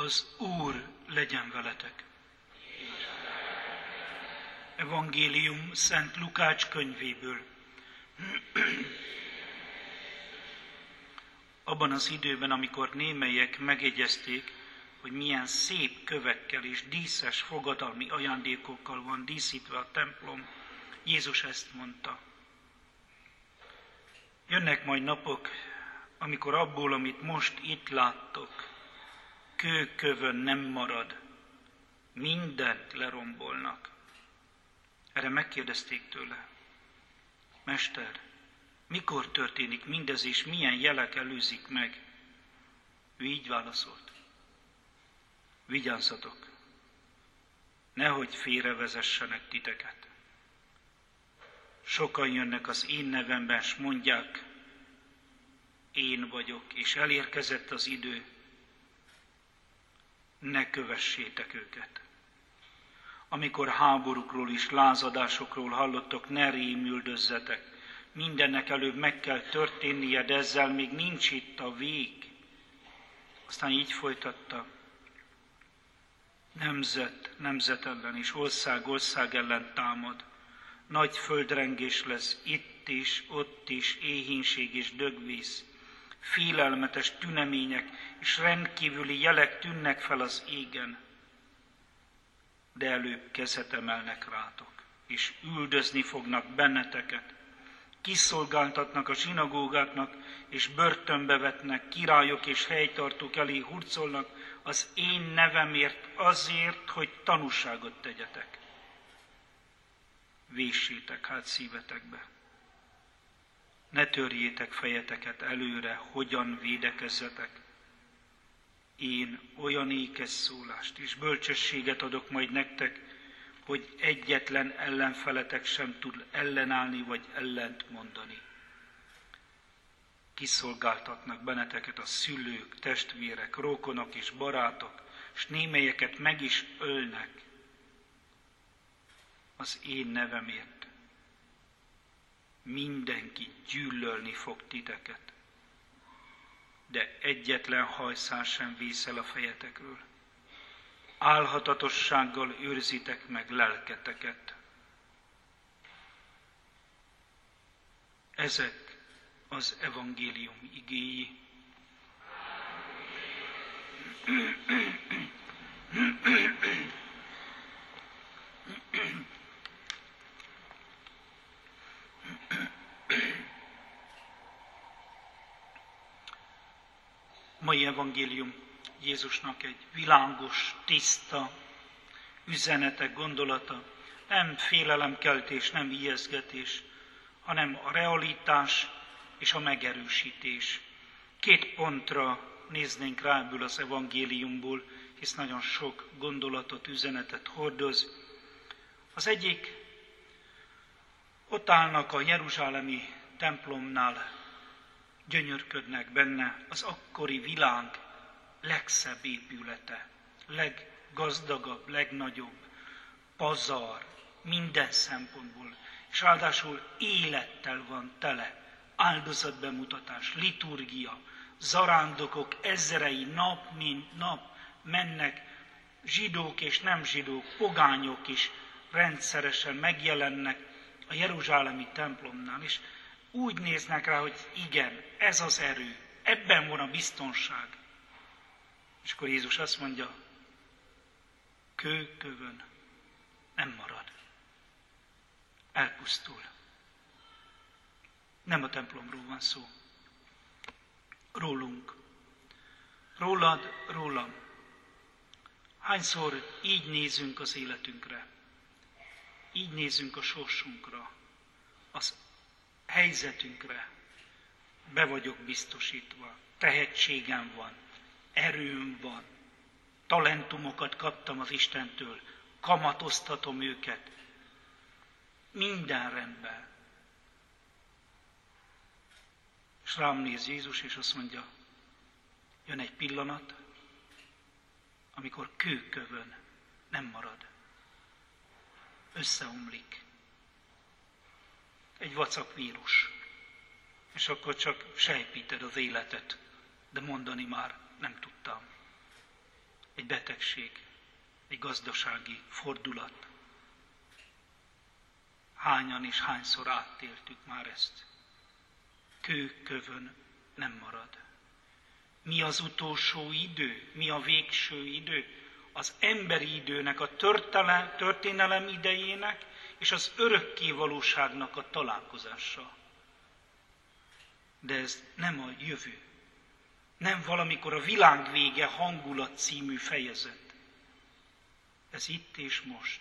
Az Úr legyen veletek. Evangélium Szent Lukács könyvéből. Abban az időben, amikor némelyek megjegyezték, hogy milyen szép kövekkel és díszes fogadalmi ajándékokkal van díszítve a templom, Jézus ezt mondta. Jönnek majd napok, amikor abból, amit most itt láttok, kőkövön nem marad, mindent lerombolnak. Erre megkérdezték tőle: Mester, mikor történik mindez, és milyen jelek előzik meg? Ő így válaszolt: Vigyázzatok, nehogy félrevezessenek titeket. Sokan jönnek az én nevemben, s mondják: Én vagyok, és elérkezett az idő. Ne kövessétek őket. Amikor háborúkról és lázadásokról hallottok, ne rémüldözzetek. Mindennek előbb meg kell történnie, de ezzel még nincs itt a vég. Aztán így folytatta: Nemzet nemzet ellen és ország ellen támad. Nagy földrengés lesz itt is, ott is, éhínség és dögvész. Félelmetes tünemények és rendkívüli jelek tűnnek fel az égen. De előbb kezet emelnek rátok, és üldözni fognak benneteket. Kiszolgáltatnak a zsinagógáknak, és börtönbe vetnek, királyok és helytartók elé hurcolnak az én nevemért, azért, hogy tanúságot tegyetek. Véssétek hát szívetekbe. Ne törjétek fejeteket előre, hogyan védekezzetek. Én olyan ékes szólást és bölcsességet adok majd nektek, hogy egyetlen ellenfeletek sem tud ellenállni vagy ellent mondani. Kiszolgáltatnak benneteket a szülők, testvérek, rokonok és barátok, s némelyeket meg is ölnek az én nevemért. Mindenki gyűlölni fog titeket, de egyetlen hajszál sem vészel a fejetekről. Álhatatossággal őrzitek meg lelketeket. Ezek az evangélium igéi. Mai evangélium Jézusnak egy világos, tiszta üzenete, gondolata, nem félelemkeltés, nem ijesztgetés, hanem a realitás és a megerősítés. 2 pontra néznénk rá ebből az evangéliumból, hisz nagyon sok gondolatot, üzenetet hordoz. Az egyik: ott állnak a jeruzsálemi templomnál, gyönyörködnek benne az akkori világ legszebb épülete, leggazdagabb, legnagyobb, pazar, minden szempontból, és ráadásul élettel van tele, áldozatbemutatás, liturgia, zarándokok ezrei nap mint nap mennek, zsidók és nem zsidók, pogányok is rendszeresen megjelennek a jeruzsálemi templomnál, és úgy néznek rá, hogy igen, ez az erő, ebben van a biztonság. És akkor Jézus azt mondja: kőkövön nem marad. Elpusztul. Nem a templomról van szó. Rólunk. Rólad, rólam. Hányszor így nézünk az életünkre? Így nézünk a sorsunkra, az helyzetünkre. Be vagyok biztosítva, tehetségem van, erőm van, talentumokat kaptam az Istentől, kamatoztatom őket, minden rendben. És rám néz Jézus, és azt mondja: jön egy pillanat, amikor kőkövön nem marad. Összeomlik. Egy vacak vírus. És akkor csak sejpíted az életet, de mondani már nem tudtam. betegség, egy gazdasági fordulat. Hányan és hányszor átéltük már ezt. Kőkövön nem marad. Mi az utolsó idő? Mi a végső idő? Az emberi időnek, a történelem idejének és az örökké valóságnak a találkozása. De ez nem a jövő. Nem valamikor a világ vége hangulat című fejezet. Ez itt és most.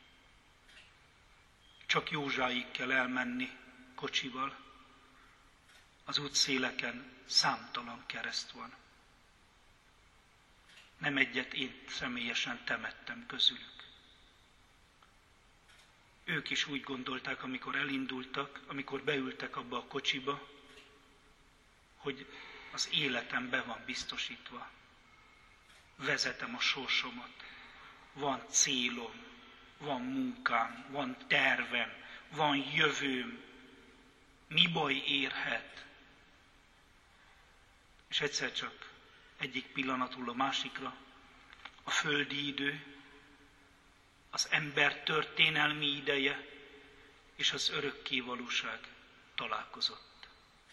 Csak Józsáig kell elmenni kocsival. Az útszéleken számtalan kereszt van. Nem egyet én személyesen temettem közülük. Ők is úgy gondolták, amikor elindultak, amikor beültek abba a kocsiba, hogy az életem be van biztosítva. Vezetem a sorsomat. Van célom, van munkám, van tervem, van jövőm. Mi baj érhet? És egyszer csak egyik pillanatról a másikra a földi idő, az ember történelmi ideje és az örökké valóság találkozott.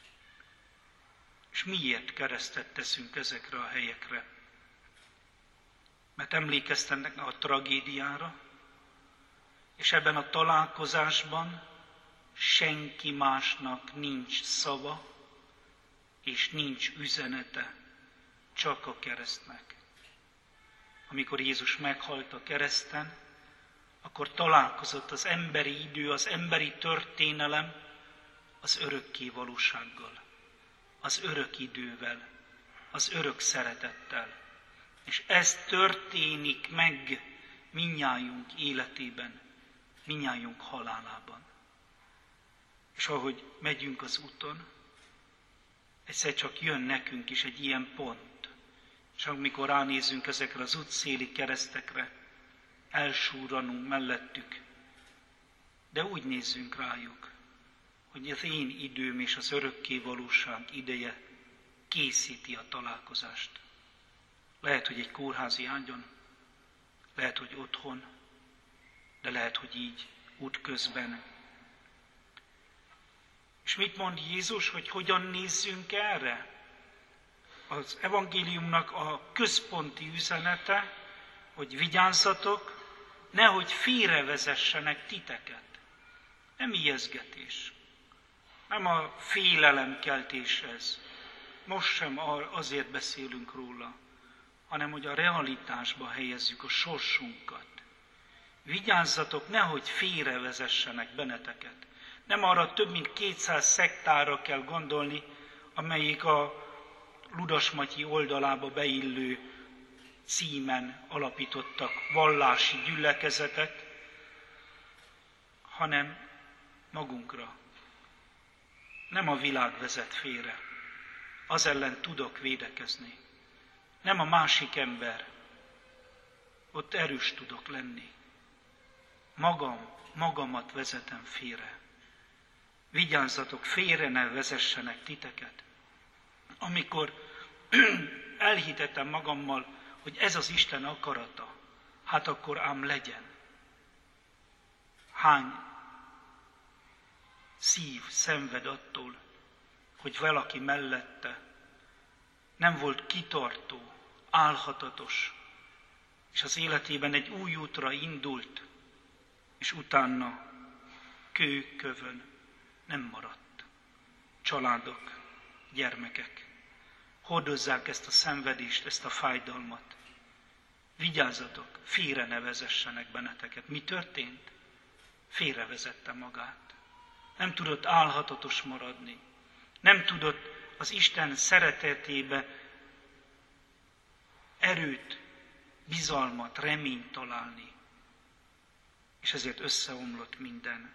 És miért keresztet teszünk ezekre a helyekre? Mert emlékeztetnek a tragédiára, és ebben a találkozásban senki másnak nincs szava, és nincs üzenete, csak a keresztnek. Amikor Jézus meghalt a kereszten, akkor találkozott az emberi idő, az emberi történelem az örökké valósággal, az örök idővel, az örök szeretettel. És ez történik meg mindnyájunk életében, mindnyájunk halálában. És ahogy megyünk az úton, egyszer csak jön nekünk is egy ilyen pont. És amikor ránézünk ezekre az útszéli keresztekre, elsúranunk mellettük, de úgy nézzünk rájuk, hogy az én időm és az örökké valóság ideje készíti a találkozást. Lehet, hogy egy kórházi ágyon, lehet, hogy otthon, de lehet, hogy így útközben. És mit mond Jézus, hogy hogyan nézzünk erre? Az evangéliumnak a központi üzenete, hogy vigyázzatok, nehogy félrevezessenek titeket. Nem ijesztgetés, nem a félelemkeltés ez. Most sem azért beszélünk róla, hanem hogy a realitásba helyezzük a sorsunkat. Vigyázzatok, nehogy félrevezessenek benneteket. Nem arra több mint 200 szektára kell gondolni, amelyik a Ludasmatyi oldalába beillő címen alapítottak vallási gyülekezetet, hanem magunkra. Nem a világ vezet félre, az ellen tudok védekezni. Nem a másik ember, ott erős tudok lenni. Magamat vezetem félre. Vigyázzatok, félre ne vezessenek titeket. Amikor elhitettem magammal, hogy ez az Isten akarata, hát akkor ám legyen. Hány szív szenved attól, hogy valaki mellette nem volt kitartó, álhatatos, és az életében egy új útra indult, és utána kőkövön nem maradt. Családok, gyermekek hordozzák ezt a szenvedést, ezt a fájdalmat. Vigyázzatok, félre ne vezessenek benneteket. Mi történt? Félrevezette magát. Nem tudott álhatatos maradni. Nem tudott az Isten szeretetébe erőt, bizalmat, reményt találni. És ezért összeomlott minden.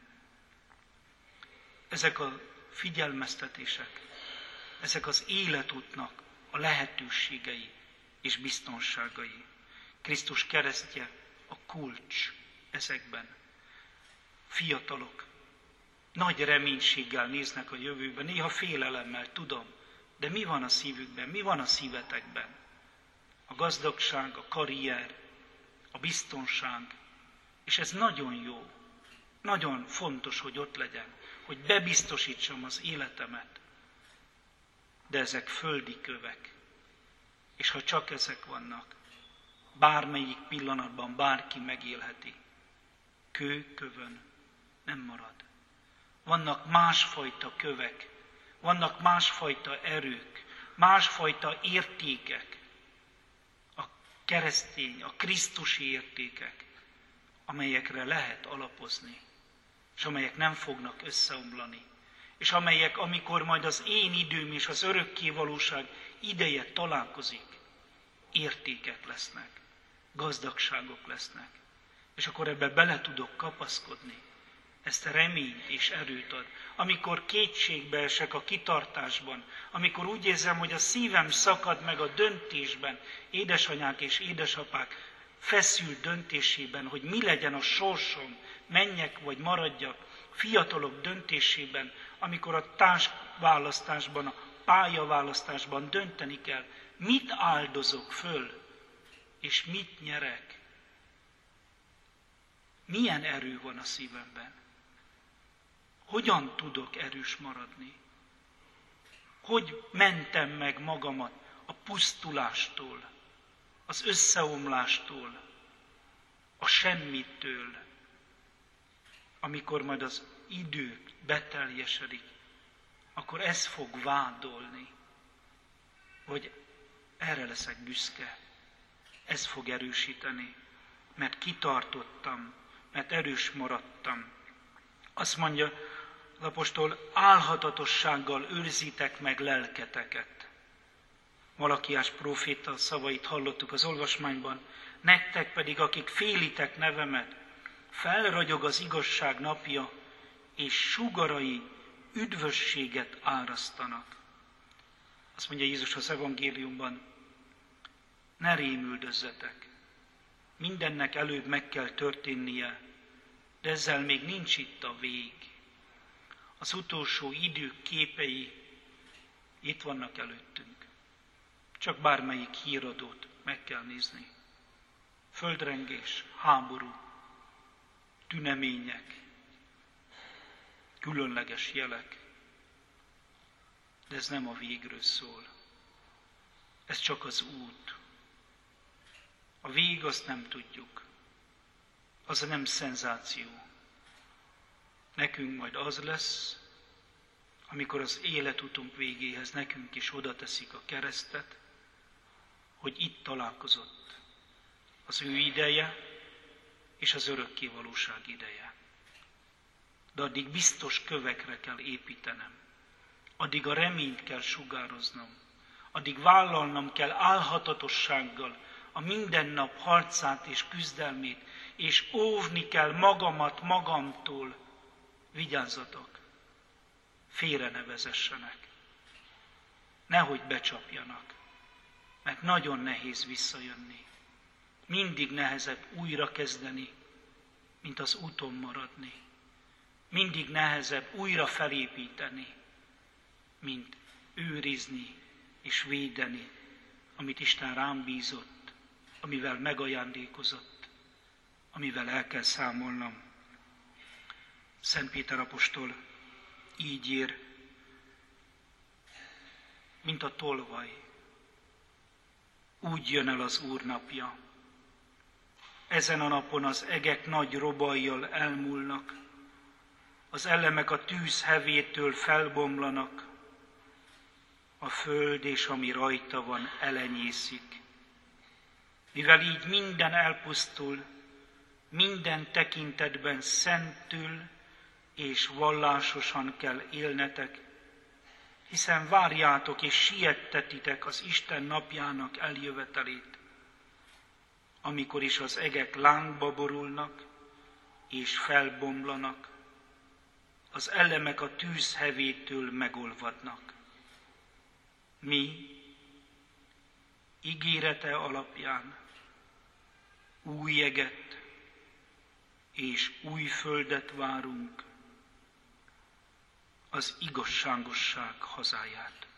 Ezek a figyelmeztetések, ezek az életútnak a lehetőségei és biztonságai. Krisztus keresztje a kulcs ezekben. Fiatalok nagy reménységgel néznek a jövőben, néha félelemmel, tudom, de mi van a szívükben, mi van a szívetekben? A gazdagság, a karrier, a biztonság, és ez nagyon jó, nagyon fontos, hogy ott legyen, hogy bebiztosítsam az életemet. De ezek földi kövek, és ha csak ezek vannak, bármelyik pillanatban bárki megélheti. Kő kövön nem marad. Vannak másfajta kövek, vannak másfajta erők, másfajta értékek, a keresztény, a krisztusi értékek, amelyekre lehet alapozni, és amelyek nem fognak összeomlani, és amelyek, amikor majd az én időm és az örökkévalóság ideje találkozik, értékek lesznek, gazdagságok lesznek, és akkor ebbe bele tudok kapaszkodni. Ezt reményt és erőt ad. Amikor kétségbe esek a kitartásban, amikor úgy érzem, hogy a szívem szakad meg a döntésben, édesanyák és édesapák feszült döntésében, hogy mi legyen a sorsom, menjek vagy maradjak, fiatalok döntésében, amikor a társválasztásban, a pályaválasztásban dönteni kell, mit áldozok föl, és mit nyerek. Milyen erő van a szívemben? Hogyan tudok erős maradni? Hogy mentem meg magamat a pusztulástól, az összeomlástól, a semmitől, amikor majd az idő beteljesedik, akkor ez fog vádolni, vagy erre leszek büszke, ez fog erősíteni, mert kitartottam, mert erős maradtam. Azt mondja az apostol, álhatatossággal őrzitek meg lelketeket. Malakiás próféta szavait hallottuk az olvasmányban, nektek pedig, akik félitek nevemet, felragyog az igazság napja, és sugarai üdvösséget árasztanak. Azt mondja Jézus az evangéliumban, ne rémüldözzetek. Mindennek előbb meg kell történnie, de ezzel még nincs itt a vég. Az utolsó idők képei itt vannak előttünk. Csak bármelyik híradót meg kell nézni. Földrengés, háború, tünemények, különleges jelek. De ez nem a végről szól. Ez csak az út. A vég azt nem tudjuk. Az nem szenzáció. Nekünk majd az lesz, amikor az életutunk végéhez nekünk is oda teszik a keresztet, hogy itt találkozott az ő ideje és az örökkévalóság ideje. De addig biztos kövekre kell építenem, addig a reményt kell sugároznom, addig vállalnom kell álhatatossággal a mindennap harcát és küzdelmét, és óvni kell magamat magamtól. Vigyázzatok, félre ne vezessenek, nehogy becsapjanak, mert nagyon nehéz visszajönni. Mindig nehezebb újra kezdeni, mint az úton maradni. Mindig nehezebb újra felépíteni, mint őrizni és védeni, amit Isten rám bízott, amivel megajándékozott, amivel el kell számolnom. Szent Péter apostol így ír, mint a tolvaj, úgy jön el az Úr napja. Ezen a napon az egek nagy robajjal elmúlnak, az elemek a tűz hevétől felbomlanak, a föld és ami rajta van elenyészik. Mivel így minden elpusztul, minden tekintetben szentül és vallásosan kell élnetek, hiszen várjátok és siettetitek az Isten napjának eljövetelét, amikor is az egek lángba borulnak és felbomlanak, az elemek a tűz hevétől megolvadnak. Mi ígérete alapján új jeget és új földet várunk, az igazságosság hazáját.